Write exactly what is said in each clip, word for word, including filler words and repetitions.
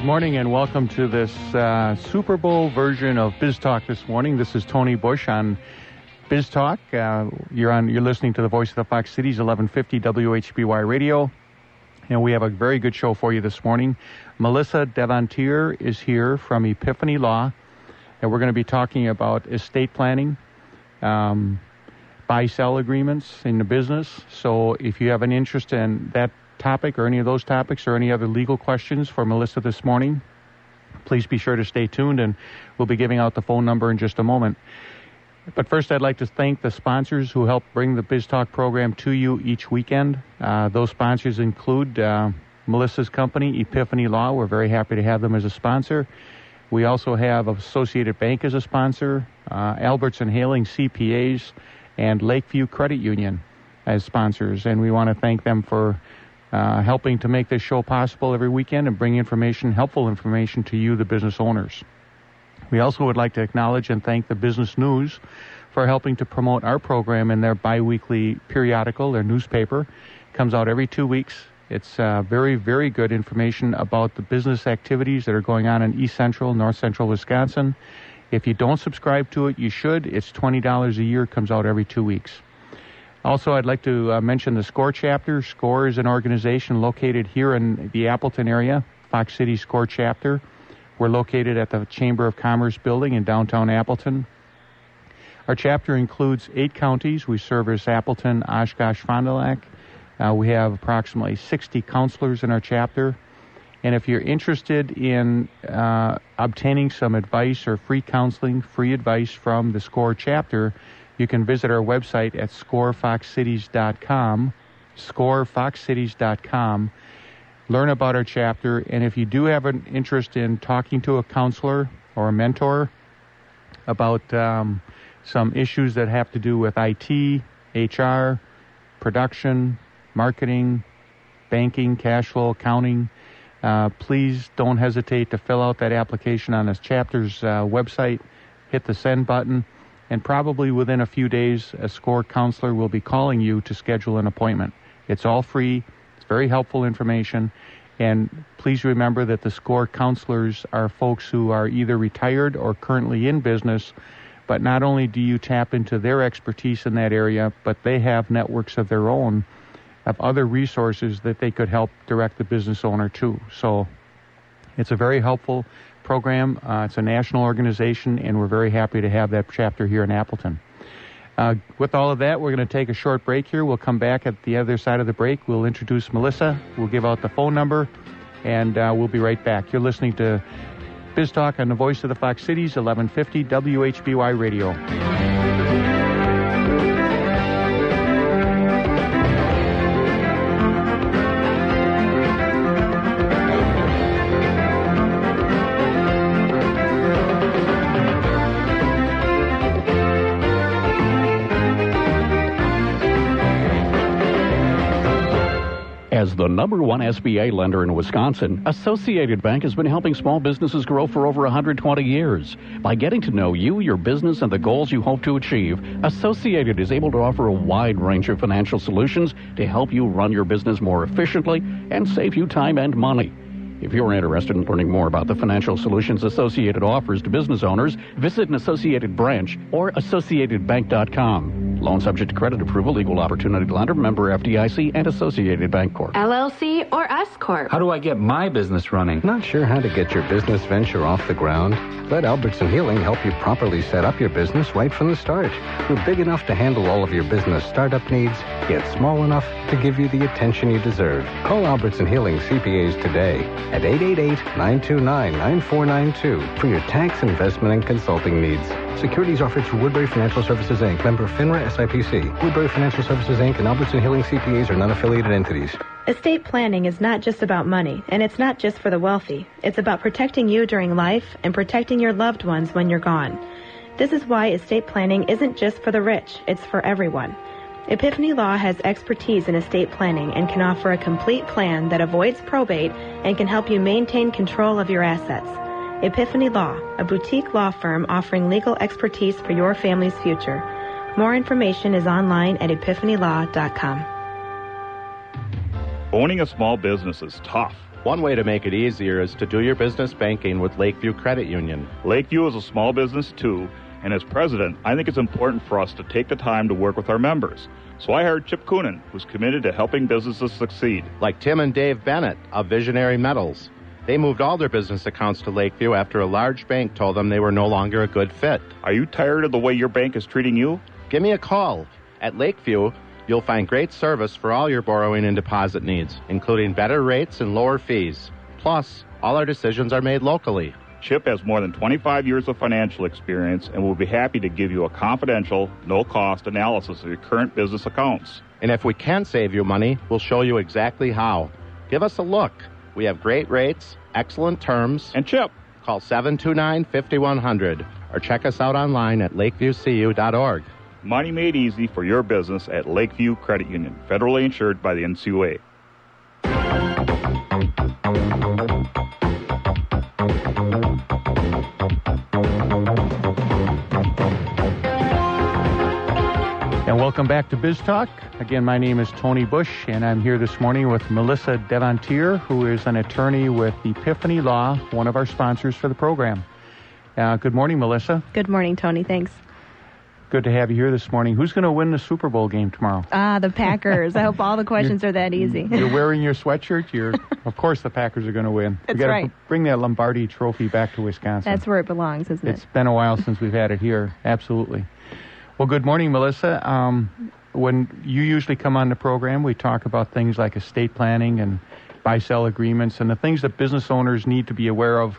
Good morning and welcome to this uh, Super Bowl version of Biz Talk this morning. This is Tony Bush on Biz Talk. Uh, you're on. You're listening to the Voice of the Fox Cities, eleven fifty W H B Y Radio, and we have a very good show for you this morning. Melissa Devantier is here from Epiphany Law, and we're going to be talking about estate planning, um, buy-sell agreements in the business. So if you have an interest in that topic or any of those topics or any other legal questions for Melissa this morning, please be sure to stay tuned, and we'll be giving out the phone number in just a moment. But first, I'd like to thank the sponsors who help bring the Biz Talk program to you each weekend. Uh, those sponsors include uh, Melissa's company, Epiphany Law. We're very happy to have them as a sponsor. We also have Associated Bank as a sponsor, uh, Albertson Hailing C P As, and Lakeview Credit Union as sponsors. And we want to thank them for Uh, helping to make this show possible every weekend and bring information, helpful information to you, the business owners. We also would like to acknowledge and thank the Business News for helping to promote our program in their biweekly periodical, their newspaper. It comes out every two weeks. It's uh, very, very good information about the business activities that are going on in East Central, North Central Wisconsin. If you don't subscribe to it, you should. It's twenty dollars a year. It comes out every two weeks. Also, I'd like to uh, mention the SCORE chapter. SCORE is an organization located here in the Appleton area, Fox City SCORE chapter. We're located at the Chamber of Commerce building in downtown Appleton. Our chapter includes eight counties. We service Appleton, Oshkosh, Fond du Lac. Uh, we have approximately sixty counselors in our chapter. And if you're interested in uh, obtaining some advice or free counseling, free advice from the SCORE chapter, you can visit our website at score fox cities dot com, score fox cities dot com, learn about our chapter, and if you do have an interest in talking to a counselor or a mentor about um, some issues that have to do with I T, H R, production, marketing, banking, cash flow, accounting, uh, please don't hesitate to fill out that application on this chapter's uh, website, hit the send button, and probably within a few days, a SCORE counselor will be calling you to schedule an appointment. It's all free. It's very helpful information. And please remember that the SCORE counselors are folks who are either retired or currently in business. But not only do you tap into their expertise in that area, but they have networks of their own, of other resources that they could help direct the business owner to. So it's a very helpful program. Uh, it's a national organization, and we're very happy to have that chapter here in Appleton. Uh, with all of that, we're going to take a short break here. We'll come back at the other side of the break. We'll introduce Melissa. We'll give out the phone number, and uh, we'll be right back. You're listening to Biz Talk on the Voice of the Fox Cities, eleven fifty W H B Y Radio. As the number one S B A lender in Wisconsin, Associated Bank has been helping small businesses grow for over one hundred twenty years. By getting to know you, your business, and the goals you hope to achieve, Associated is able to offer a wide range of financial solutions to help you run your business more efficiently and save you time and money. If you're interested in learning more about the financial solutions Associated offers to business owners, visit an Associated branch or associated bank dot com. Loan subject to credit approval, equal opportunity lender, member F D I C, and Associated Bank Corp. L L C or S Corp. How do I get my business running? Not sure how to get your business venture off the ground? Let Albertson Healing help you properly set up your business right from the start. We're big enough to handle all of your business startup needs, yet small enough to give you the attention you deserve. Call Albertson Healing C P As today at eight eight eight, nine two nine, nine four nine two for your tax, investment, and consulting needs. Securities offered through Woodbury Financial Services, Incorporated, member FINRA S I P C. Woodbury Financial Services, Incorporated and Albertson Healing C P As are non-affiliated entities. Estate planning is not just about money, and it's not just for the wealthy. It's about protecting you during life and protecting your loved ones when you're gone. This is why estate planning isn't just for the rich, it's for everyone. Epiphany Law has expertise in estate planning and can offer a complete plan that avoids probate and can help you maintain control of your assets. Epiphany Law, a boutique law firm offering legal expertise for your family's future. More information is online at epiphany law dot com. Owning a small business is tough. One way to make it easier is to do your business banking with Lakeview Credit Union. Lakeview is a small business too, and as president, I think it's important for us to take the time to work with our members. So I hired Chip Coonan, who's committed to helping businesses succeed. Like Tim and Dave Bennett of Visionary Metals. They moved all their business accounts to Lakeview after a large bank told them they were no longer a good fit. Are you tired of the way your bank is treating you? Give me a call. At Lakeview, you'll find great service for all your borrowing and deposit needs, including better rates and lower fees. Plus, all our decisions are made locally. Chip has more than twenty-five years of financial experience and will be happy to give you a confidential, no-cost analysis of your current business accounts. And if we can save you money, we'll show you exactly how. Give us a look. We have great rates, excellent terms. And Chip. Call seven two nine, five one zero zero or check us out online at lakeview c u dot org. Money made easy for your business at Lakeview Credit Union, federally insured by the N C U A. And welcome back to Biz Talk. Again, my name is Tony Bush, and I'm here this morning with Melissa Devantier, who is an attorney with Epiphany Law, one of our sponsors for the program. Uh, good morning, Melissa. Good morning, Tony. Thanks. Good to have you here this morning. Who's going to win the Super Bowl game tomorrow? Ah, the Packers. I hope all the questions are that easy. You're wearing your sweatshirt. You're, of course, the Packers are going to win. That's we got to right. bring that Lombardi Trophy back to Wisconsin. That's where it belongs, isn't It's it? been a while since we've had it here. Absolutely. Well, good morning, Melissa. Um, when you usually come on the program, we talk about things like estate planning and buy-sell agreements and the things that business owners need to be aware of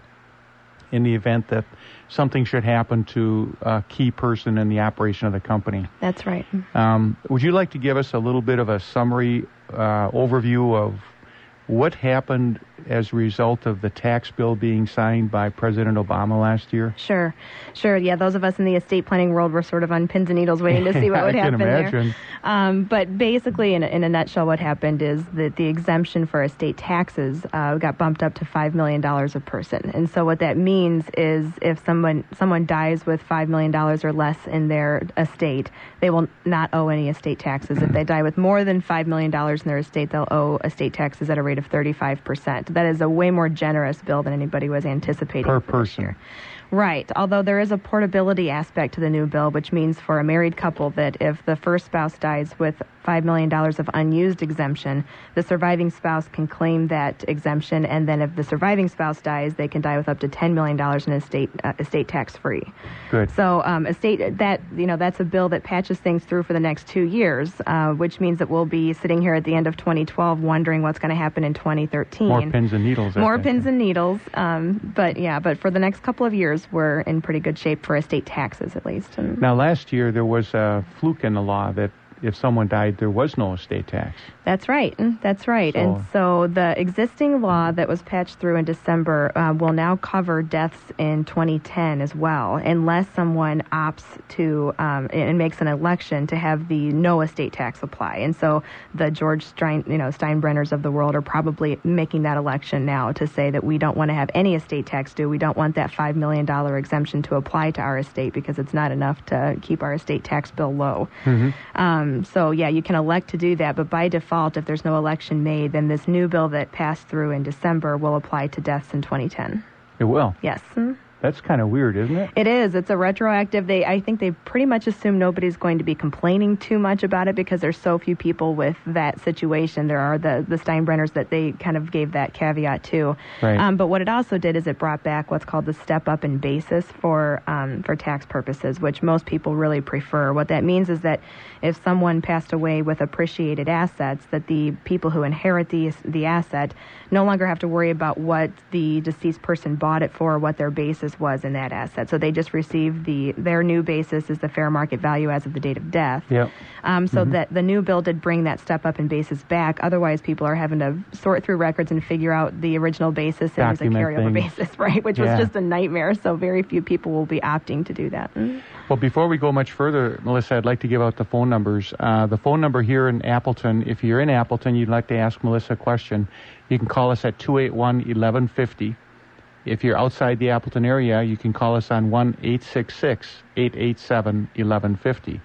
in the event that something should happen to a key person in the operation of the company. That's right. Um, would you like to give us a little bit of a summary uh, overview of what happened as a result of the tax bill being signed by President Obama last year? Sure. Sure. Yeah, those of us in the estate planning world were sort of on pins and needles waiting to see what would I happen can imagine. there. Um, but basically, in a, in a nutshell, what happened is that the exemption for estate taxes uh, got bumped up to five million dollars a person. And so what that means is if someone someone dies with five million dollars or less in their estate, they will not owe any estate taxes. If they die with more than five million dollars in their estate, they'll owe estate taxes at a rate of thirty-five percent. That is a way more generous bill than anybody was anticipating. Per for person. This year. Right, although there is a portability aspect to the new bill, which means for a married couple that if the first spouse dies with five million dollars of unused exemption, the surviving spouse can claim that exemption, and then if the surviving spouse dies, they can die with up to ten million dollars in estate uh, estate tax-free. Good. So um, estate that you know that's a bill that patches things through for the next two years, uh, which means that we'll be sitting here at the end of twenty twelve wondering what's going to happen in twenty thirteen. More pins and needles. I More think. pins and needles, um, but yeah, but for the next couple of years, we're in pretty good shape for estate taxes, at least. And Now, last year there was a fluke in the law that if someone died, there was no estate tax. That's right. That's right. So- and so the existing law that was patched through in December uh, will now cover deaths in twenty ten as well, unless someone opts to um, and makes an election to have the no estate tax apply. And so the George Stein, you know, Steinbrenners of the world are probably making that election now to say that we don't want to have any estate tax due. We don't want that five million dollars exemption to apply to our estate because it's not enough to keep our estate tax bill low. Mm-hmm. Um, so, yeah, you can elect to do that, but by default, if there's no election made, then this new bill that passed through in December will apply to deaths in twenty ten. It will. Yes. That's kind of weird, isn't it? It is. It's a retroactive. They, I think they pretty much assume nobody's going to be complaining too much about it because there's so few people with that situation. There are the, the Steinbrenners that they kind of gave that caveat to. Right. Um, but what it also did is it brought back what's called the step-up in basis for um, for tax purposes, which most people really prefer. What that means is that if someone passed away with appreciated assets, that the people who inherit the the asset no longer have to worry about what the deceased person bought it for or what their basis was in that asset. So they just receive the their new basis is the fair market value as of the date of death. Yep. Um, so Mhm. that the new bill did bring that step up in basis back. Otherwise, people are having to sort through records and figure out the original basis and use a Document carryover things. basis, right? Which Yeah. was just a nightmare. So very few people will be opting to do that. Mm. Well, before we go much further, Melissa, I'd like to give out the phone numbers. Uh, the phone number here in Appleton, if you're in Appleton, you'd like to ask Melissa a question, you can call us at two eight one, eleven fifty. If you're outside the Appleton area, you can call us on one eight six six, eight eight seven, eleven fifty.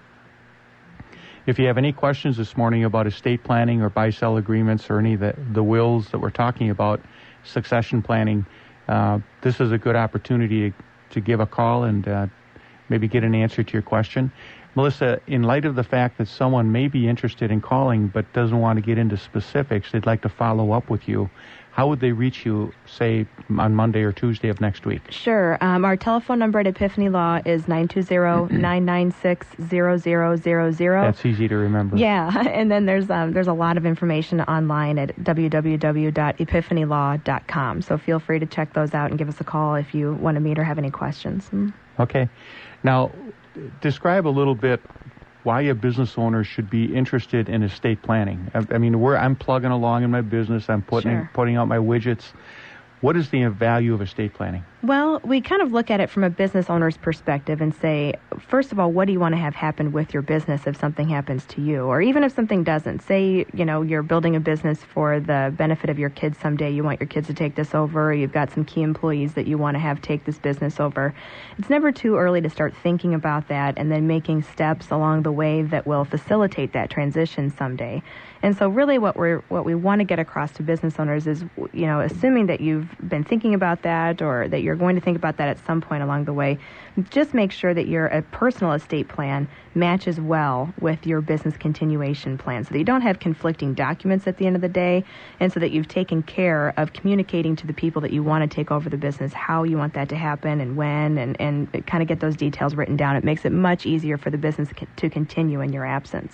If you have any questions this morning about estate planning or buy-sell agreements or any of the, the wills that we're talking about, succession planning, uh, this is a good opportunity to, to give a call and uh, maybe get an answer to your question. Melissa, in light of the fact that someone may be interested in calling but doesn't want to get into specifics, they'd like to follow up with you, how would they reach you, say, on Monday or Tuesday of next week? Sure. Um, our telephone number at Epiphany Law is nine two zero, nine nine six, zero zero zero zero. That's easy to remember. Yeah, and then there's um, there's a lot of information online at w w w dot epiphany law dot com. So feel free to check those out and give us a call if you want to meet or have any questions. Okay. Now, describe a little bit why a business owner should be interested in estate planning. I, I mean, we're, I'm plugging along in my business. I'm putting Sure. putting out my widgets. What is the value of estate planning? Well, we kind of look at it from a business owner's perspective and say, first of all, what do you want to have happen with your business if something happens to you? Or even if something doesn't. Say, you know, you're building a business for the benefit of your kids someday. You want your kids to take this over. Or you've got some key employees that you want to have take this business over. It's never too early to start thinking about that and then making steps along the way that will facilitate that transition someday. And so really what we're what we want to get across to business owners is, you know, assuming that you've been thinking about that or that you're going to think about that at some point along the way, just make sure that your a personal estate plan matches well with your business continuation plan so that you don't have conflicting documents at the end of the day, and so that you've taken care of communicating to the people that you want to take over the business how you want that to happen and when, and, and kind of get those details written down. It makes it much easier for the business to continue in your absence.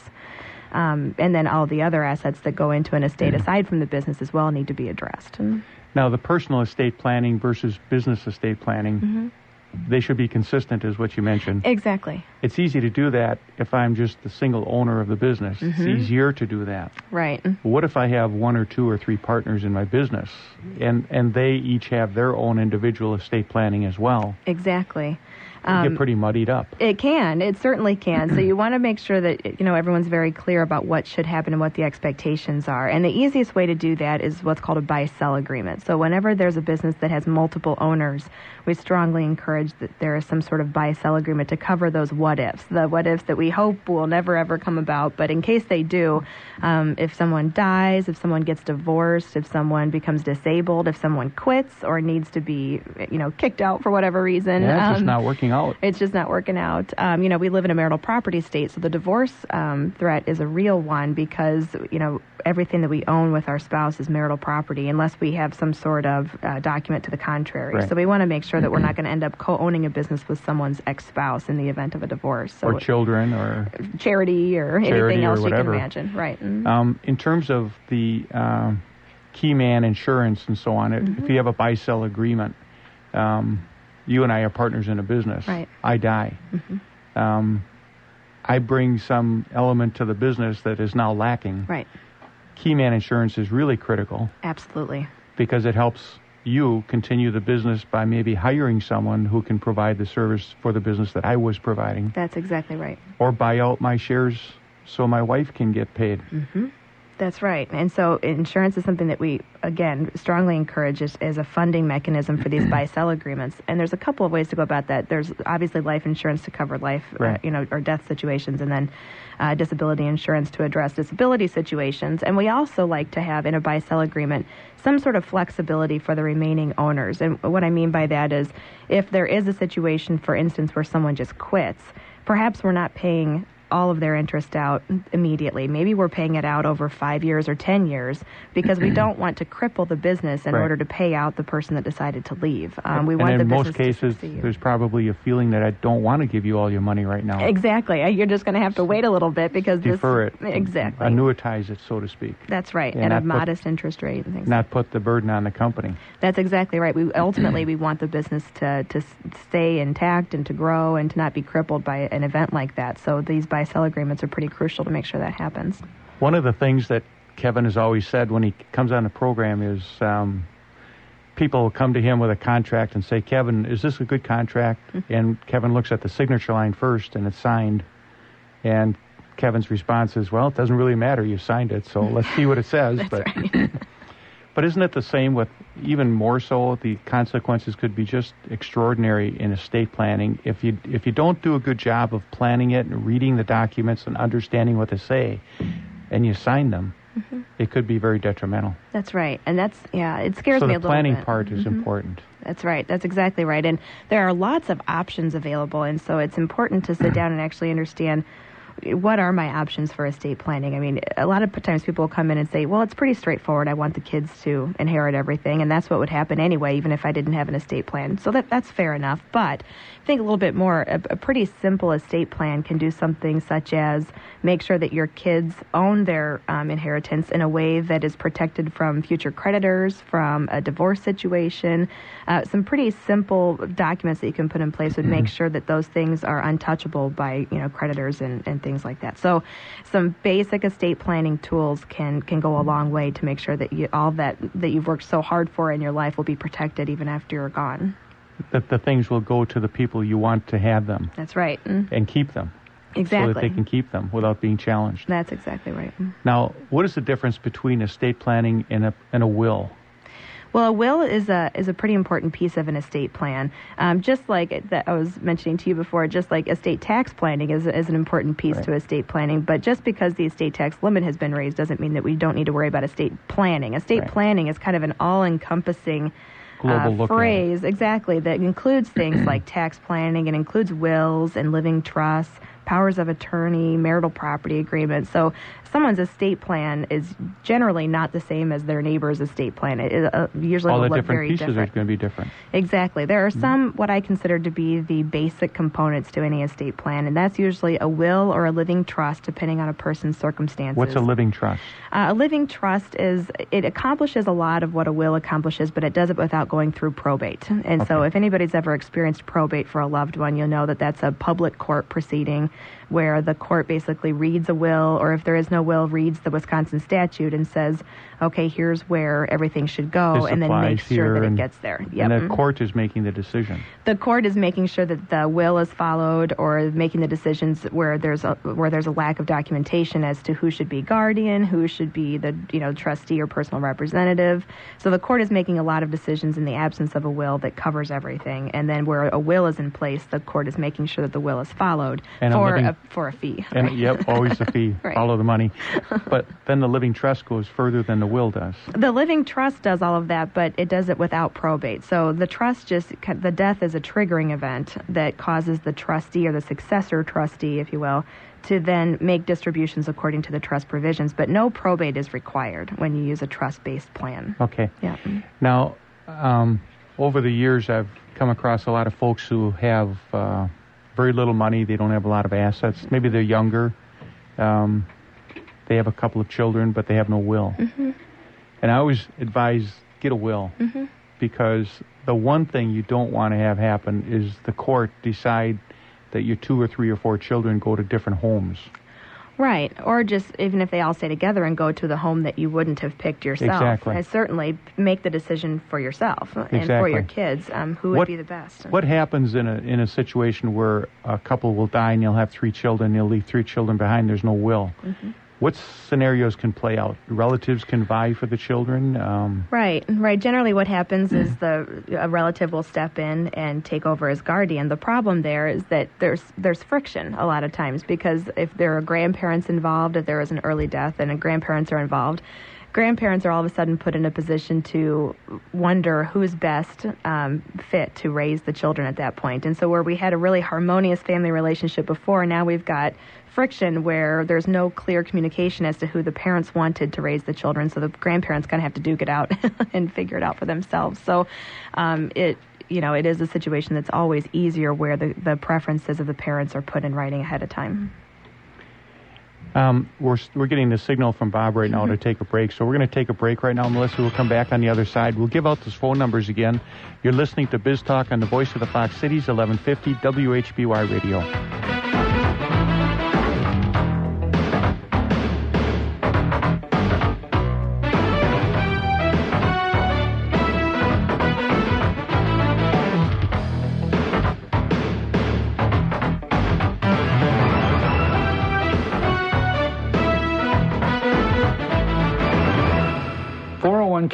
Um, and then all the other assets that go into an estate aside from the business as well need to be addressed. Now, the personal estate planning versus business estate planning, Mm-hmm. they should be consistent, is what you mentioned. Exactly. It's easy to do that if I'm just the single owner of the business. Mm-hmm. It's easier to do that. Right. But what if I have one or two or three partners in my business, and, and they each have their own individual estate planning as well? Exactly. It Um, get pretty muddied up. It can. It certainly can. So you want to make sure that, you know, everyone's very clear about what should happen and what the expectations are. And the easiest way to do that is what's called a buy-sell agreement. So whenever there's a business that has multiple owners, we strongly encourage that there is some sort of buy-sell agreement to cover those what-ifs, the what-ifs that we hope will never, ever come about. But in case they do, um, if someone dies, if someone gets divorced, if someone becomes disabled, if someone quits or needs to be, you know, kicked out for whatever reason. Yeah, it's um, just not working out. It's just not working out. Um, you know, we live in a marital property state, so the divorce um, threat is a real one because, you know, everything that we own with our spouse is marital property unless we have some sort of uh, document to the contrary. Right. So we want to make sure that we're not going to end up co-owning a business with someone's ex-spouse in the event of a divorce. So or children or charity or charity anything else or you can whatever. imagine. Right. Mm-hmm. Um, in terms of the um, key man insurance and so on, Mm-hmm. if you have a buy-sell agreement, um, you and I are partners in a business. Right. I die. Mm-hmm. Um, I bring some element to the business that is now lacking. Right. Key man insurance is really critical Absolutely. because it helps you continue the business by maybe hiring someone who can provide the service for the business that I was providing, That's exactly right. or buy out my shares so my wife can get paid. Mm-hmm. That's right. And so insurance is something that we, again, strongly encourage as, as a funding mechanism for these buy-sell agreements. And there's a couple of ways to go about that. There's obviously life insurance to cover life, Right. uh, you know, or death situations, and then uh, disability insurance to address disability situations. And we also like to have in a buy-sell agreement some sort of flexibility for the remaining owners. And what I mean by that is if there is a situation, for instance, where someone just quits, perhaps we're not paying all of their interest out immediately. Maybe we're paying it out over five years or ten years because we don't want to cripple the business in Right. order to pay out the person that decided to leave. Um, we and want in the most business cases, to succeed. there's probably a feeling that I don't want to give you all your money right now. Exactly. You're just going to have to wait a little bit because Defer this... it. Exactly. Annuitize it, so to speak. That's right. Yeah, At a not put- modest interest rate and things. Not put the burden on the company. That's exactly right. We ultimately we want the business to to s- stay intact and to grow and to not be crippled by an event like that. So these buy-sell agreements are pretty crucial to make sure that happens. One of the things that Kevin has always said when he comes on the program is um, people will come to him with a contract and say, Kevin, is this a good contract? Mm-hmm. And Kevin looks at the signature line first and it's signed. And Kevin's response is, well, it doesn't really matter. You signed it, so let's see what it says. That's but right. But isn't it the same with, even more so, the consequences could be just extraordinary in estate planning. If you if you don't do a good job of planning it and reading the documents and understanding what they say, and you sign them, Mm-hmm. it could be very detrimental. That's right. And that's, yeah, it scares so me a the little planning bit. part is Mm-hmm. important. That's right. That's exactly right. And there are lots of options available, and so it's important to sit down and actually understand what are my options for estate planning. I mean, a lot of times people will come in and say, well, it's pretty straightforward. I want the kids to inherit everything, and that's what would happen anyway, even if I didn't have an estate plan. So that that's fair enough. But think a little bit more. A, a pretty simple estate plan can do something such as make sure that your kids own their um, inheritance in a way that is protected from future creditors, from a divorce situation. Uh, some pretty simple documents that you can put in place would mm-hmm. make sure that those things are untouchable by, you know, creditors and, and things like that. So some basic estate planning tools can, can go a long way to make sure that you, all that, that you've worked so hard for in your life will be protected even after you're gone. That the things will go to the people you want to have them. That's right. Mm. And keep them. Exactly. So that they can keep them without being challenged. That's exactly right. Mm. Now, what is the difference between estate planning and a, and a will? Well, a will is a is a pretty important piece of an estate plan. Um, just like that I was mentioning to you before, just like estate tax planning is, is an important piece right. to estate planning. But just because the estate tax limit has been raised doesn't mean that we don't need to worry about estate planning. Estate right. planning is kind of an all-encompassing Global uh, phrase, exactly, that includes things like tax planning. It includes wills and living trusts, powers of attorney, marital property agreements. So someone's estate plan is generally not the same as their neighbor's estate plan. It uh, usually all will the look different very pieces different. are going to be different. Exactly. There are some what I consider to be the basic components to any estate plan, and that's usually a will or a living trust, depending on a person's circumstances. What's a living trust? Uh, a living trust is, it accomplishes a lot of what a will accomplishes, but it does it without going through probate. And okay. so if anybody's ever experienced probate for a loved one, you'll know that that's a public court proceeding where the court basically reads a will, or if there is no will, reads the Wisconsin statute and says, okay, here's where everything should go, this and then makes sure that it gets there. Yep. And the court is making the decision. The court is making sure that the will is followed, or making the decisions where there's a where there's a lack of documentation as to who should be guardian, who should be the you know trustee or personal representative. So the court is making a lot of decisions in the absence of a will that covers everything. And then where a will is in place, the court is making sure that the will is followed and for a, living, a for a fee. And right? Yep, always the fee. Right. Follow the money. But then the living trust goes further than the will does. The living trust does all of that, but it does it without probate. So the trust just, the death is a triggering event that causes the trustee or the successor trustee, if you will, to then make distributions according to the trust provisions. But no probate is required when you use a trust-based plan. Okay. Yeah. Now, um, over the years, I've come across a lot of folks who have uh, very little money. They don't have a lot of assets. Maybe they're younger. Um, they have a couple of children, but they have no will. Mm-hmm. And I always advise, get a will. Mm-hmm. Because the one thing you don't want to have happen is the court decide that your two or three or four children go to different homes. Right, or just even if they all stay together and go to the home that you wouldn't have picked yourself. Exactly. And certainly make the decision for yourself exactly. and for your kids, um, who would what, be the best. What happens in a in a situation where a couple will die and you'll have three children, you'll leave three children behind, there's no will? Mm-hmm. What scenarios can play out? Relatives can vie for the children? Um, right, right. Generally what happens is the a relative will step in and take over as guardian. The problem there is that there's there's friction a lot of times, because if there are grandparents involved, if there is an early death and grandparents are involved, grandparents are all of a sudden put in a position to wonder who's best um, fit to raise the children at that point. And so where we had a really harmonious family relationship before, now we've got friction where there's no clear communication as to who the parents wanted to raise the children, so the grandparents kind of have to duke it out and figure it out for themselves. So um, it you know, it is a situation that's always easier where the, the preferences of the parents are put in writing ahead of time. Um, we're we're getting the signal from Bob right now mm-hmm. to take a break, so we're going to take a break right now. Melissa will come back on the other side. We'll give out those phone numbers again. You're listening to Biz Talk on the Voice of the Fox Cities, eleven fifty W H B Y Radio. four oh one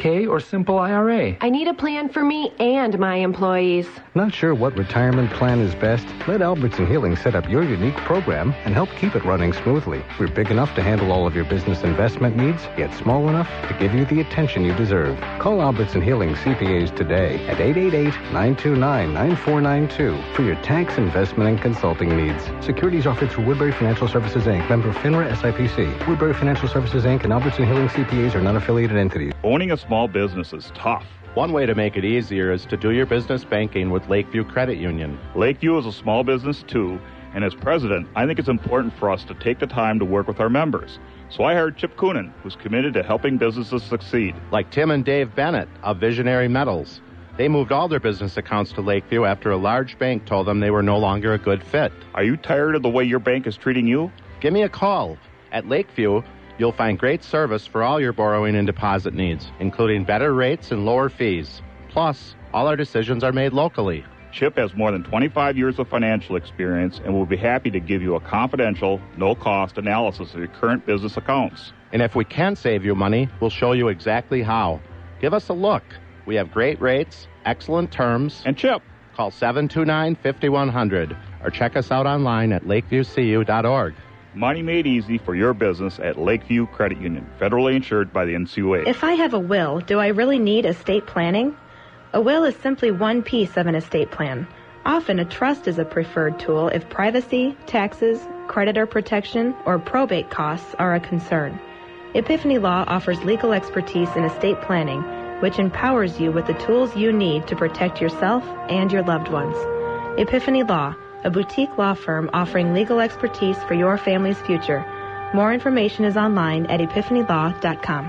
K or simple I R A? I need a plan for me and my employees. Not sure what retirement plan is best? Let Albertson Healing set up your unique program and help keep it running smoothly. We're big enough to handle all of your business investment needs, yet small enough to give you the attention you deserve. Call Albertson Healing C P As today at eight eight eight, nine two nine, nine four nine two for your tax, investment, and consulting needs. Securities offered through Woodbury Financial Services, Incorporated. Member FINRA S I P C. Woodbury Financial Services, Incorporated and Albertson Healing C P As are non-affiliated entities. Owning a small business is tough. One way to make it easier is to do your business banking with Lakeview Credit Union. Lakeview is a small business too, and as president, I think it's important for us to take the time to work with our members. So I hired Chip Coonan, who's committed to helping businesses succeed. Like Tim and Dave Bennett of Visionary Metals. They moved all their business accounts to Lakeview after a large bank told them they were no longer a good fit. Are you tired of the way your bank is treating you? Give me a call. At Lakeview, you'll find great service for all your borrowing and deposit needs, including better rates and lower fees. Plus, all our decisions are made locally. Chip has more than twenty-five years of financial experience and will be happy to give you a confidential, no-cost analysis of your current business accounts. And if we can save you money, we'll show you exactly how. Give us a look. We have great rates, excellent terms. And Chip. Call seven two nine, five one zero zero or check us out online at lakeview c u dot org. Money made easy for your business at Lakeview Credit Union, federally insured by the N C U A. If I have a will, do I really need estate planning? A will is simply one piece of an estate plan. Often a trust is a preferred tool if privacy, taxes, creditor protection, or probate costs are a concern. Epiphany Law offers legal expertise in estate planning, which empowers you with the tools you need to protect yourself and your loved ones. Epiphany Law, a boutique law firm offering legal expertise for your family's future. More information is online at epiphany law dot com.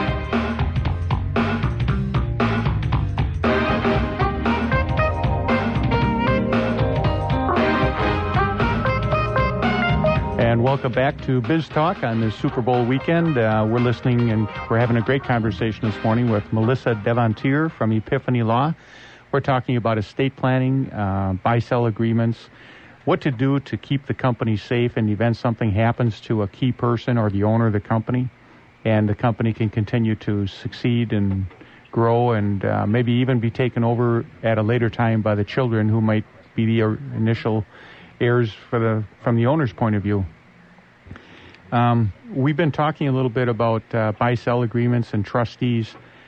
And welcome back to Biz Talk on this Super Bowl weekend. Uh, we're listening and we're having a great conversation this morning with Melissa Devantier from Epiphany Law. We're talking about estate planning, uh, buy-sell agreements, what to do to keep the company safe in the event something happens to a key person or the owner of the company, and the company can continue to succeed and grow and uh, maybe even be taken over at a later time by the children who might be the initial heirs for the from the owner's point of view. Um, we've been talking a little bit about uh, buy-sell agreements and trustees.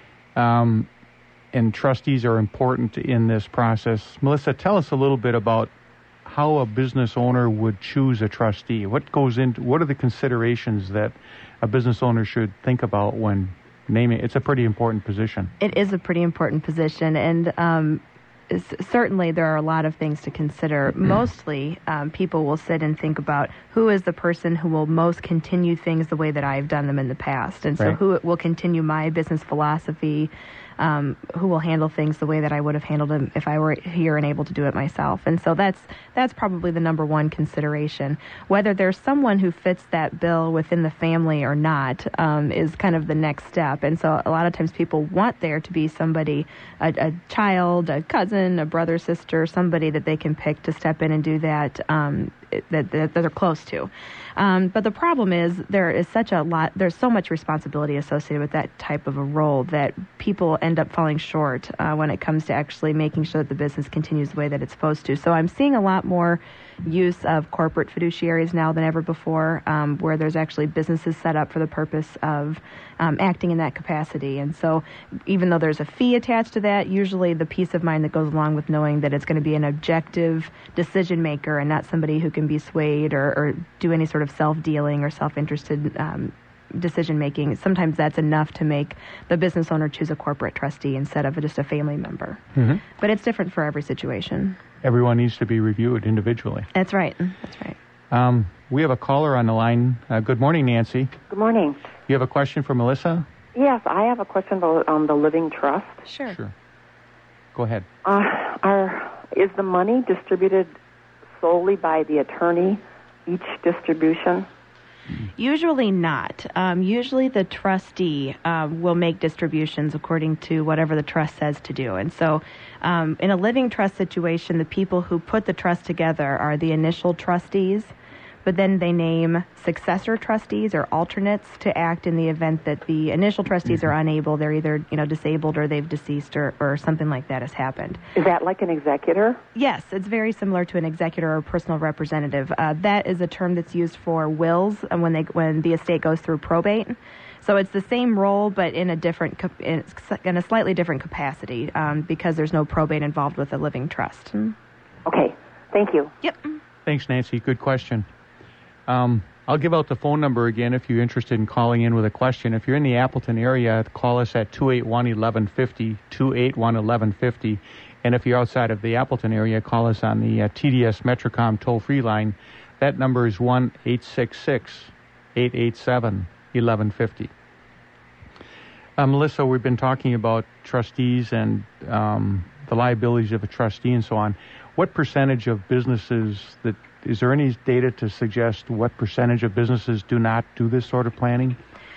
Um, and trustees are important in this process. Melissa, tell us a little bit about how a business owner would choose a trustee. What goes into, what are the considerations that a business owner should think about when naming? It's a pretty important position. It is a pretty important position, and um, certainly there are a lot of things to consider. Mostly, um, people will sit and think about who is the person who will most continue things the way that I've done them in the past, and so right. who will continue my business philosophy. Um, who will handle things the way that I would have handled them if I were here and able to do it myself. And so that's that's probably the number one consideration. Whether there's someone who fits that bill within the family or not um, is kind of the next step. And so a lot of times people want there to be somebody, a, a child, a cousin, a brother, sister, somebody that they can pick to step in and do that um, that, that, that they're close to. Um, but the problem is there is such a lot, there's so much responsibility associated with that type of a role that people end up falling short uh, when it comes to actually making sure that the business continues the way that it's supposed to. So I'm seeing a lot more use of corporate fiduciaries now than ever before, um, where there's actually businesses set up for the purpose of um, acting in that capacity. And so even though there's a fee attached to that, usually the peace of mind that goes along with knowing that it's going to be an objective decision maker and not somebody who can be swayed or, or do any sort of self-dealing or self-interested um, decision-making, sometimes that's enough to make the business owner choose a corporate trustee instead of just a family member. Mm-hmm. But it's different for every situation. Everyone needs to be reviewed individually. That's right. That's right. Um, we have a caller on the line. Uh, good morning, Nancy. Good morning. You have a question for Melissa? Yes, I have a question about um, the living trust. Sure. Sure. Go ahead. Uh, are, is the money distributed solely by the attorney, each distribution? Usually not. Um, usually the trustee um, will make distributions according to whatever the trust says to do. And so um, in a living trust situation, the people who put the trust together are the initial trustees, but then they name successor trustees or alternates to act in the event that the initial trustees mm-hmm. are unable. They're either, you know, disabled or they've deceased or, or something like that has happened. Is that like an executor? Yes, it's very similar to an executor or personal representative. Uh, that is a term that's used for wills and when they when the estate goes through probate. So it's the same role, but in a different, in a slightly different capacity, um, because there's no probate involved with a living trust. Okay, thank you. Yep. Thanks, Nancy. Good question. Um, I'll give out the phone number again if you're interested in calling in with a question. If you're in the Appleton area, call us at two eight one, eleven fifty, two eight one, eleven fifty. And if you're outside of the Appleton area, call us on the uh, T D S Metrocom toll-free line. That number is one eight six six, eight eight seven, eleven fifty. Uh, Melissa, we've been talking about trustees and um, the liabilities of a trustee and so on. What percentage of businesses that is there any data to suggest what percentage of businesses do not do this sort of planning?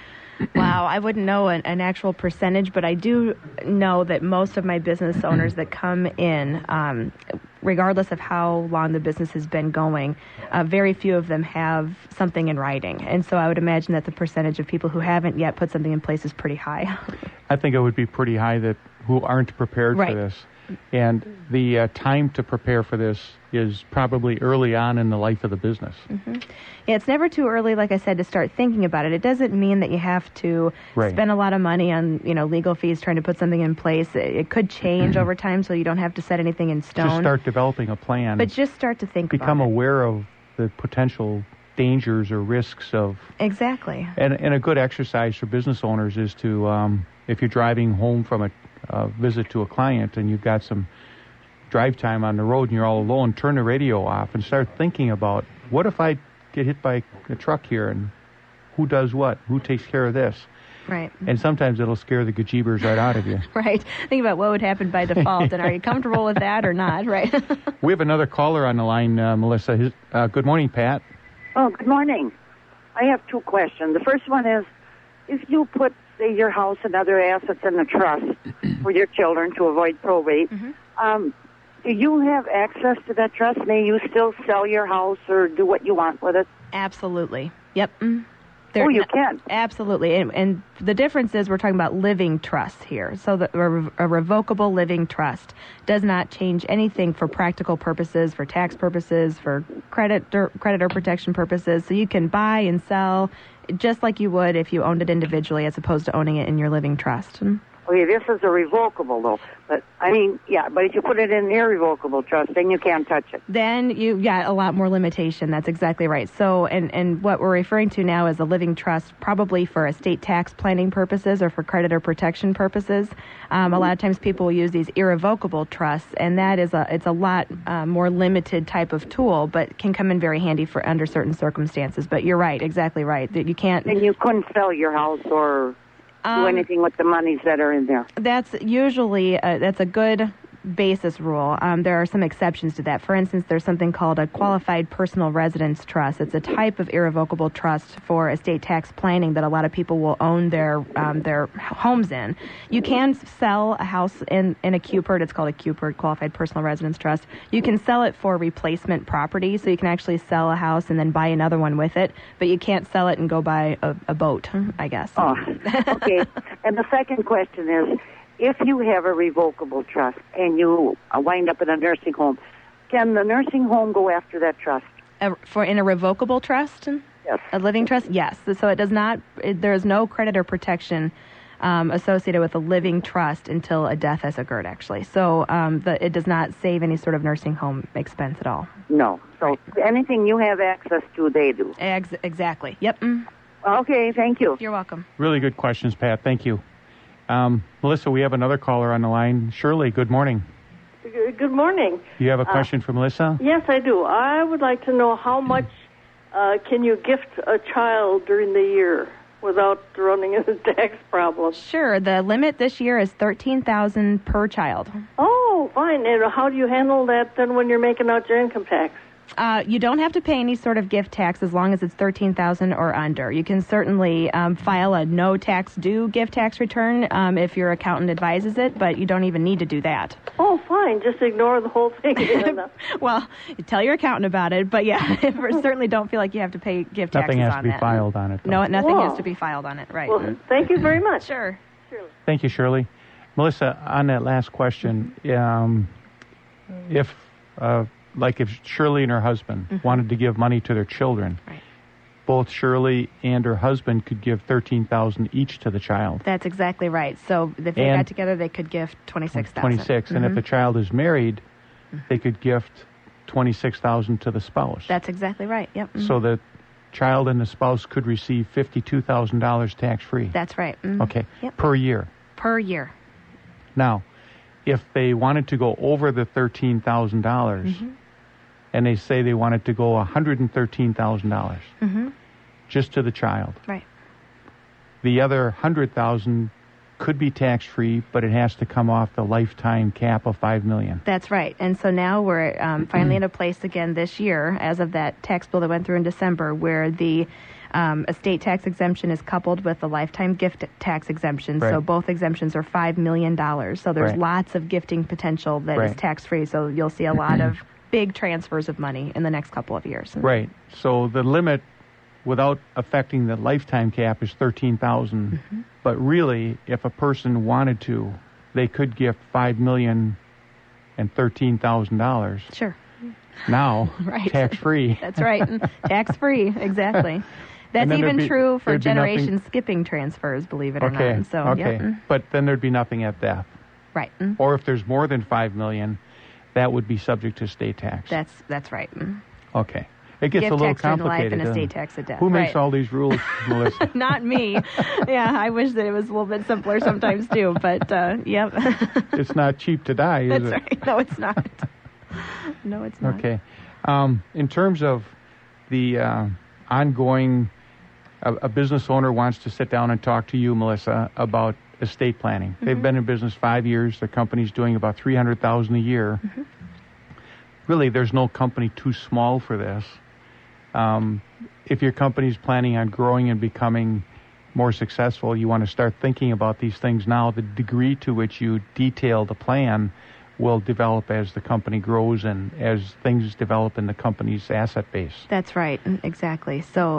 Wow, I wouldn't know an, an actual percentage, but I do know that most of my business owners that come in, um, regardless of how long the business has been going, uh, very few of them have something in writing. And so I would imagine that the percentage of people who haven't yet put something in place is pretty high. I think it would be pretty high that who aren't prepared right. for this. And the uh, time to prepare for this is probably early on in the life of the business. Mm-hmm. Yeah, it's never too early, like I said, to start thinking about it. It doesn't mean that you have to right. spend a lot of money on, you know, legal fees trying to put something in place. It, it could change mm-hmm. over time, so you don't have to set anything in stone. Just start developing a plan. But just start to think Become about it. aware of the potential dangers or risks of... Exactly. And, and a good exercise for business owners is to, um, if you're driving home from a uh, visit to a client and you've got some drive time on the road and you're all alone, turn the radio off and start thinking about, what if I get hit by a truck here and who does what? Who takes care of this? Right. And sometimes it'll scare the gajibers right out of you. Right. Think about what would happen by default and are you comfortable with that or not, right? We have another caller on the line, uh, Melissa. His, uh, good morning, Pat. Oh, good morning. I have two questions. The first one is, if you put, say, your house and other assets in a trust for your children to avoid probate, mm-hmm. um, do you have access to that trust? May you still sell your house or do what you want with it? Absolutely. Yep. There, oh, you can? Absolutely. And, and the difference is we're talking about living trusts here. So the, a, a revocable living trust does not change anything for practical purposes, for tax purposes, for credit or, creditor protection purposes. So you can buy and sell just like you would if you owned it individually as opposed to owning it in your living trust. Okay, this is a revocable, though. But, I mean, yeah, but if you put it in an irrevocable trust, then you can't touch it. Then you got a lot more limitation. That's exactly right. So, and, and what we're referring to now is a living trust, probably for estate tax planning purposes or for creditor protection purposes. Um, a lot of times people will use these irrevocable trusts, and that is a, it's a lot uh, more limited type of tool, but can come in very handy for under certain circumstances. But you're right, exactly right, that you can't... And you couldn't sell your house or... Um, do anything with the monies that are in there. That's usually a, that's a good basis rule. Um, there are some exceptions to that. For instance, there's something called a qualified personal residence trust. It's a type of irrevocable trust for estate tax planning that a lot of people will own their um, their homes in. You can sell a house in, in a Q P R T. It's called a Q P R T, Qualified Personal Residence Trust. You can sell it for replacement property, so you can actually sell a house and then buy another one with it, but you can't sell it and go buy a, a boat, I guess. Oh, okay. And the second question is, if you have a revocable trust and you wind up in a nursing home, can the nursing home go after that trust? Uh, for in a revocable trust? Yes. A living trust? Yes. So it does not, it, there is no creditor protection um, associated with a living trust until a death has occurred, actually. So um, the, it does not save any sort of nursing home expense at all. No. So right. Anything you have access to, they do. Ex- exactly. Yep. Mm. Okay, thank you. You're welcome. Really good questions, Pat. Thank you. Um, Melissa, we have another caller on the line. Shirley, good morning. Good morning. You have a question uh, for Melissa? Yes, I do. I would like to know how much uh, can you gift a child during the year without running into tax problems? Sure. The limit this year is thirteen thousand dollars per child. Oh, fine. And how do you handle that then when you're making out your income tax? Uh, you don't have to pay any sort of gift tax as long as it's thirteen thousand dollars or under. You can certainly um, file a no tax due gift tax return um, if your accountant advises it, but you don't even need to do that. Oh, fine. Just ignore the whole thing. Well, you tell your accountant about it, but yeah, certainly don't feel like you have to pay gift nothing taxes on that. Nothing has to be that. filed on it, though. No, nothing Whoa. has to be filed on it, right. Well, thank you very much. Sure. Shirley. Thank you, Shirley. Melissa, on that last question, um, if... Uh, like if Shirley and her husband mm-hmm. wanted to give money to their children, right. both Shirley and her husband could give thirteen thousand dollars each to the child. That's exactly right. So if they and got together, they could gift twenty-six thousand dollars. twenty-six, mm-hmm. and if the child is married, mm-hmm. they could gift twenty-six thousand dollars to the spouse. That's exactly right. Yep. Mm-hmm. So the child and the spouse could receive fifty-two thousand dollars tax-free. That's right. Mm-hmm. Okay, yep. per year. Per year. Now, if they wanted to go over the thirteen thousand dollars, mm-hmm. and they say they wanted to go one hundred thirteen thousand dollars mm-hmm. just to the child. Right. The other one hundred thousand dollars could be tax-free, but it has to come off the lifetime cap of five million dollars. That's right. And so now we're um, finally in a place again this year, as of that tax bill that went through in December, where the um, estate tax exemption is coupled with the lifetime gift tax exemption. Right. So both exemptions are five million dollars. So there's right. lots of gifting potential that right. is tax-free. So you'll see a lot of big transfers of money in the next couple of years. Right. So the limit, without affecting the lifetime cap, is thirteen thousand dollars. Mm-hmm. But really, if a person wanted to, they could gift five million dollars and thirteen thousand dollars. Sure. Now, right. tax-free. That's right. Tax-free, exactly. That's even be, true for generation nothing... skipping transfers, believe it okay. or not. So, okay. Yep. But then there'd be nothing at death. Right. Or if there's more than five million dollars, that would be subject to state tax. That's that's right. Okay. It gets Gift a little tax during complicated. Life and estate tax at death. Who makes right. all these rules, Melissa? Not me. Yeah, I wish that it was a little bit simpler sometimes too, but uh, yep. It's not cheap to die, is That's it? right. No, it's not. No, it's not. Okay. Um, in terms of the uh, ongoing, a, a business owner wants to sit down and talk to you, Melissa, about estate planning. Mm-hmm. They've been in business five years. Their company's doing about three hundred thousand dollars a year. Mm-hmm. Really, there's no company too small for this. Um, if your company's planning on growing and becoming more successful, you want to start thinking about these things now. The degree to which you detail the plan will develop as the company grows and as things develop in the company's asset base. That's right. Exactly. So,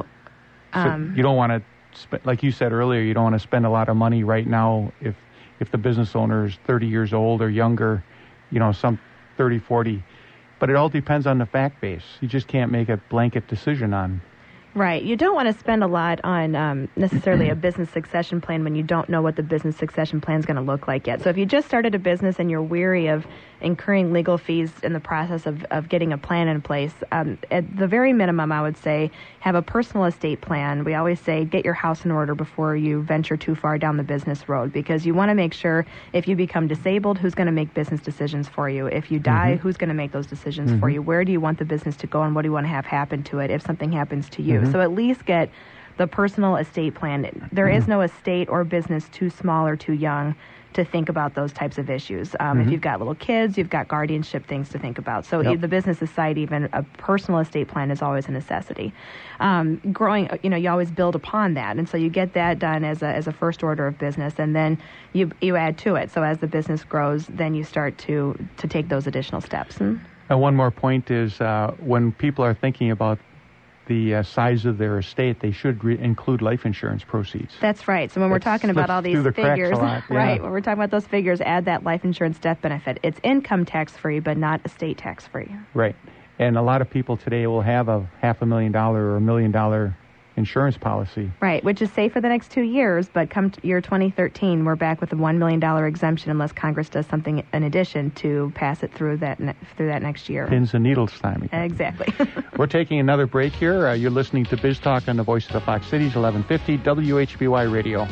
um, so you don't want to, sp- like you said earlier, you don't want to spend a lot of money right now if if the business owner is thirty years old or younger, you know, some thirty, forty. But it all depends on the fact base. You just can't make a blanket decision on. Right. You don't want to spend a lot on um, necessarily a business succession plan when you don't know what the business succession plan is going to look like yet. So if you just started a business and you're weary of incurring legal fees in the process of, of getting a plan in place, um, at the very minimum, I would say have a personal estate plan. We always say get your house in order before you venture too far down the business road, because you want to make sure if you become disabled, who's going to make business decisions for you? If you die, mm-hmm. who's going to make those decisions mm-hmm. for you? Where do you want the business to go and what do you want to have happen to it if something happens to you? Mm-hmm. So at least get the personal estate plan. There is no estate or business too small or too young to think about those types of issues. Um, mm-hmm. If you've got little kids, you've got guardianship things to think about. So yep. the business side, even a personal estate plan is always a necessity. Um, growing, you know, you always build upon that. And so you get that done as a, as a first order of business, and then you you add to it. So as the business grows, then you start to, to take those additional steps. Hmm? And one more point is uh, when people are thinking about the uh, size of their estate, they should re- include life insurance proceeds. That's right. So when we're talking about all these the figures, lot, yeah. right, when we're talking about those figures, add that life insurance death benefit. It's income tax-free, but not estate tax-free. Right. And a lot of people today will have a half a million dollar or a million dollar insurance policy. Right, which is safe for the next two years, but come year twenty thirteen, we're back with a one million dollars exemption unless Congress does something in addition to pass it through that ne- through that next year. Pins and needles time. Exactly. We're taking another break here. Uh, you're listening to Biz Talk on the Voice of the Fox Cities, eleven fifty W H B Y Radio.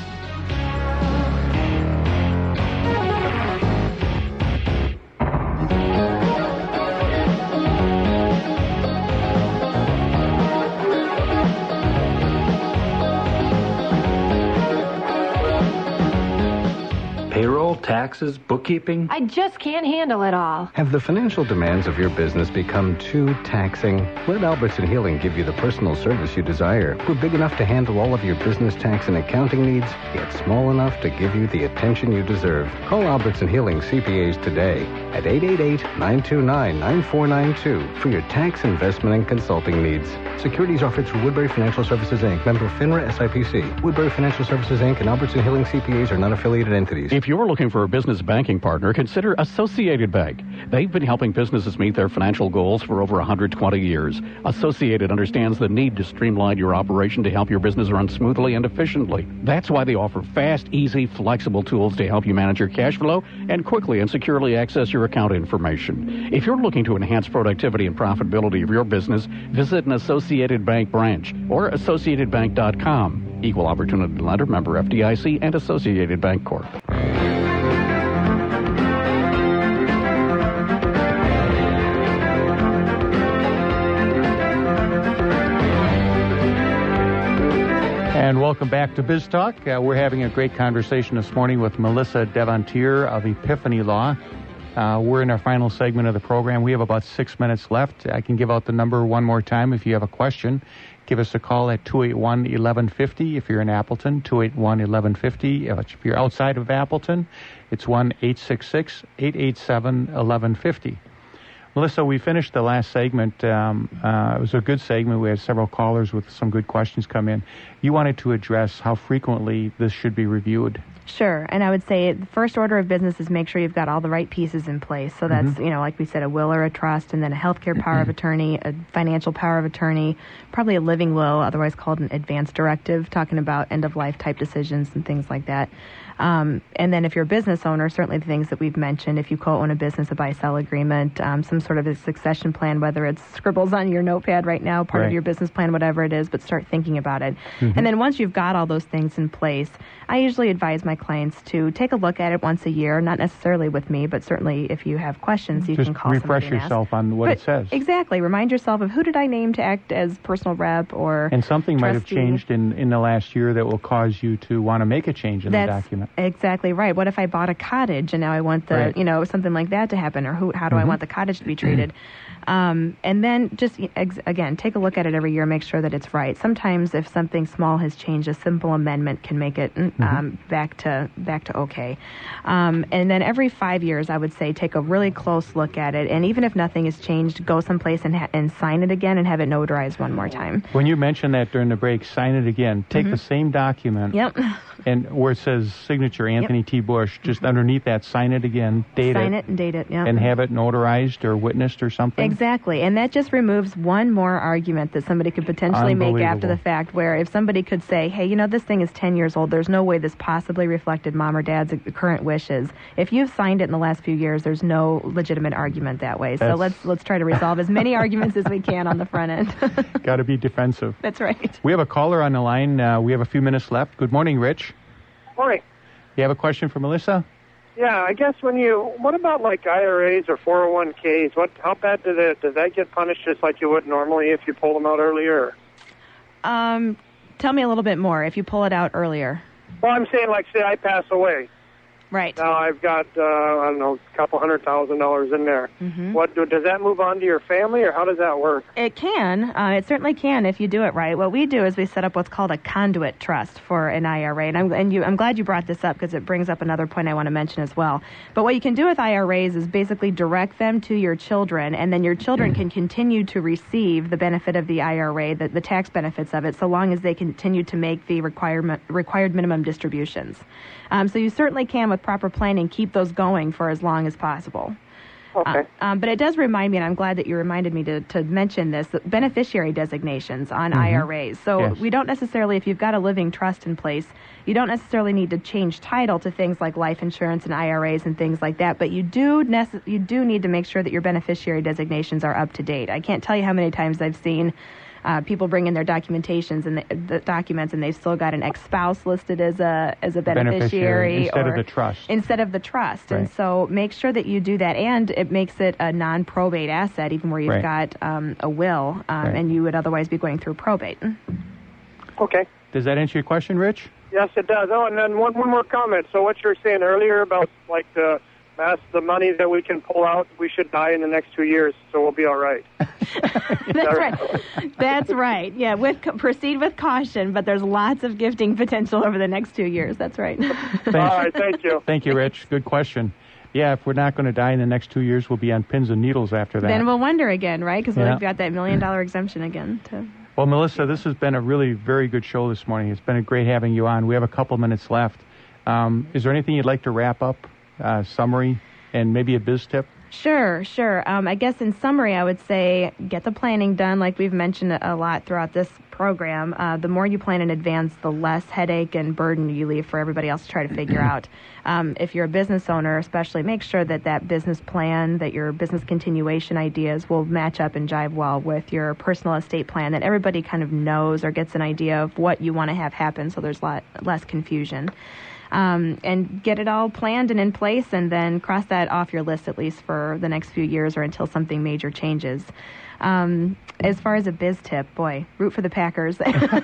taxes, bookkeeping. I just can't handle it all. Have the financial demands of your business become too taxing? Let Albertson Healing give you the personal service you desire. We're big enough to handle all of your business tax and accounting needs, yet small enough to give you the attention you deserve. Call Albertson Healing C P As today at eight eight eight, nine two nine, nine four nine two for your tax, investment, and consulting needs. Securities offered through Woodbury Financial Services, Incorporated. Member FINRA S I P C. Woodbury Financial Services, Incorporated and Albertson Healing C P As are non-affiliated entities. If you're looking for a business banking partner, consider Associated Bank. They've been helping businesses meet their financial goals for over one hundred twenty years. Associated understands the need to streamline your operation to help your business run smoothly and efficiently. That's why they offer fast, easy, flexible tools to help you manage your cash flow and quickly and securely access your account information. If you're looking to enhance productivity and profitability of your business, visit an Associated Bank branch or associated bank dot com. Equal Opportunity Lender, member F D I C, and Associated Bank Corp. And welcome back to Biz Talk. Uh, we're having a great conversation this morning with Melissa Devontier of Epiphany Law. Uh, we're in our final segment of the program. We have about six minutes left. I can give out the number one more time if you have a question. Give us a call at two eight one, eleven fifty if you're in Appleton, two eight one, eleven fifty. If you're outside of Appleton, it's one eight six six, eight eight seven, eleven fifty. Melissa, we finished the last segment. Um, uh, it was a good segment. We had several callers with some good questions come in. You wanted to address how frequently this should be reviewed. Sure, and I would say the first order of business is make sure you've got all the right pieces in place. So that's, mm-hmm. you know, like we said, a will or a trust, and then a healthcare power of attorney, a financial power of attorney, probably a living will, otherwise called an advance directive, talking about end-of-life type decisions and things like that. Um, and then if you're a business owner, certainly the things that we've mentioned, if you co-own a business, a buy-sell agreement, um, some sort of a succession plan, whether it's scribbles on your notepad right now, part right. of your business plan, whatever it is, but start thinking about it. Mm-hmm. And then once you've got all those things in place, I usually advise my clients to take a look at it once a year, not necessarily with me, but certainly if you have questions, you Just can call refresh somebody and yourself ask. on what but it says. Exactly. Remind yourself of who did I name to act as personal rep or And something trustee. might have changed in, in the last year that will cause you to want to make a change in That's the document. Exactly right. What if I bought a cottage and now I want the, right. you know, something like that to happen, or who, how do mm-hmm. I want the cottage to be treated? Um, and then just, ex- again, take a look at it every year, make sure that it's right. Sometimes if something small has changed, a simple amendment can make it um, mm-hmm. back to back to okay. Um, and then every five years, I would say, take a really close look at it. And even if nothing has changed, go someplace and, ha- and sign it again and have it notarized one more time. When you mentioned that during the break, sign it again. Take mm-hmm. the same document. Yep. And where it says signature Anthony yep. T. Bush, just mm-hmm. underneath that, sign it again, date sign it. it and date it, yeah. And have it notarized or witnessed or something. Exactly. And that just removes one more argument that somebody could potentially make after the fact, where if somebody could say, hey, you know, this thing is ten years old, there's no way this possibly reflected mom or dad's current wishes. If you've signed it in the last few years, there's no legitimate argument that way. So That's... let's let's try to resolve as many arguments as we can on the front end. Got to be defensive. That's right. We have a caller on the line. Uh, we have a few minutes left. Good morning, Rich. Morning. You have a question for Melissa? Yeah, I guess when you, what about like I R As or four oh one Ks? What, how bad does it, does that get punished just like you would normally if you pull them out earlier? Um, tell me a little bit more. If you pull it out earlier. Well, I'm saying like say I pass away. Right. Now I've got, uh, I don't know, a couple hundred thousand dollars in there. Mm-hmm. What do, does that move on to your family, or how does that work? It can. Uh, it certainly can if you do it right. What we do is we set up what's called a conduit trust for an I R A. And I'm, and you, I'm glad you brought this up because it brings up another point I want to mention as well. But what you can do with I R As is basically direct them to your children, and then your children can continue to receive the benefit of the I R A, the, the tax benefits of it, so long as they continue to make the requirement, required minimum distributions. Um, so you certainly can, with proper planning, keep those going for as long as possible. Okay. Uh, um, but it does remind me, and I'm glad that you reminded me to, to mention this, beneficiary designations on mm-hmm. I R As. So yes. we don't necessarily, if you've got a living trust in place, you don't necessarily need to change title to things like life insurance and I R As and things like that, but you do nece- you do need to make sure that your beneficiary designations are up to date. I can't tell you how many times I've seen Uh, people bring in their documentations and the, the documents, and they've still got an ex-spouse listed as a as a beneficiary, beneficiary instead or of the trust. Instead of the trust, right. And so make sure that you do that, and it makes it a non-probate asset, even where you've right. got um, a will, um, right. and you would otherwise be going through probate. Okay. Does that answer your question, Rich? Yes, it does. Oh, and then one, one more comment. So what you were saying earlier about like the mass, the money that we can pull out, we should die in the next two years, so we'll be all right. That's right. That's right. Yeah, with proceed with caution, but there's lots of gifting potential over the next two years. That's right. All right, thank you. Thank you, Rich. Good question. Yeah, if we're not going to die in the next two years, we'll be on pins and needles after that. Then we'll wonder again, right? Because Yeah. we've got that million dollar exemption again. To... Well, Melissa, this has been a really very good show this morning. It's been great having you on. We have a couple minutes left. Um, is there anything you'd like to wrap up, uh, summary, and maybe a biz tip? Sure, sure. Um, I guess in summary, I would say get the planning done, like we've mentioned a lot throughout this program. Uh, the more you plan in advance, the less headache and burden you leave for everybody else to try to figure out. Um, if you're a business owner, especially, make sure that that business plan, that your business continuation ideas will match up and jive well with your personal estate plan, that everybody kind of knows or gets an idea of what you want to have happen, so there's lot less confusion. Um, and get it all planned and in place, and then cross that off your list at least for the next few years or until something major changes. Um, as far as a biz tip, boy, root for the Packers.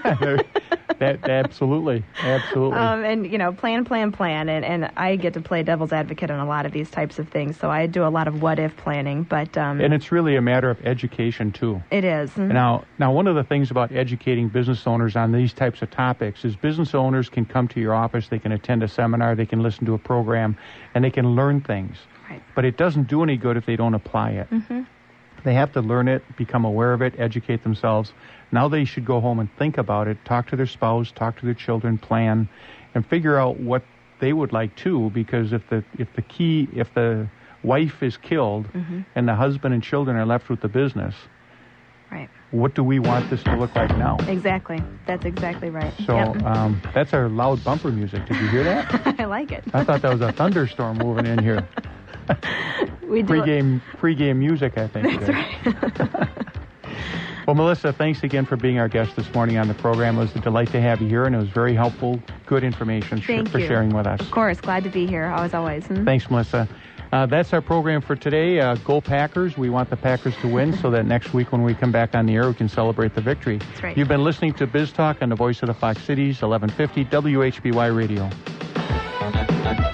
that, absolutely, absolutely. Um, and, you know, plan, plan, plan. And, and I get to play devil's advocate on a lot of these types of things, so I do a lot of what-if planning. But um, and it's really a matter of education, too. It is. Mm-hmm. Now, now, one of the things about educating business owners on these types of topics is business owners can come to your office, they can attend a seminar, they can listen to a program, and they can learn things. Right. But it doesn't do any good if they don't apply it. Mm-hmm. They have to learn it, become aware of it, educate themselves. Now they should go home and think about it, talk to their spouse, talk to their children, plan, and figure out what they would like too. Because if the if the key if the wife is killed mm-hmm. and the husband and children are left with the business, right? What do we want this to look like now? Exactly. That's exactly right. So yep. um, that's our loud bumper music. Did you hear that? I like it. I thought that was a thunderstorm moving in here. We do pre-game, pre-game music, I think. That's right. Well, Melissa, thanks again for being our guest this morning on the program. It was a delight to have you here, and it was very helpful, good information Thank sh- for you. sharing with us. Of course, glad to be here, always, always. Hmm? Thanks, Melissa. Uh, that's our program for today. Uh, go Packers. We want the Packers to win so that next week when we come back on the air, we can celebrate the victory. That's right. You've been listening to Biz Talk on the Voice of the Fox Cities, eleven fifty W H B Y Radio.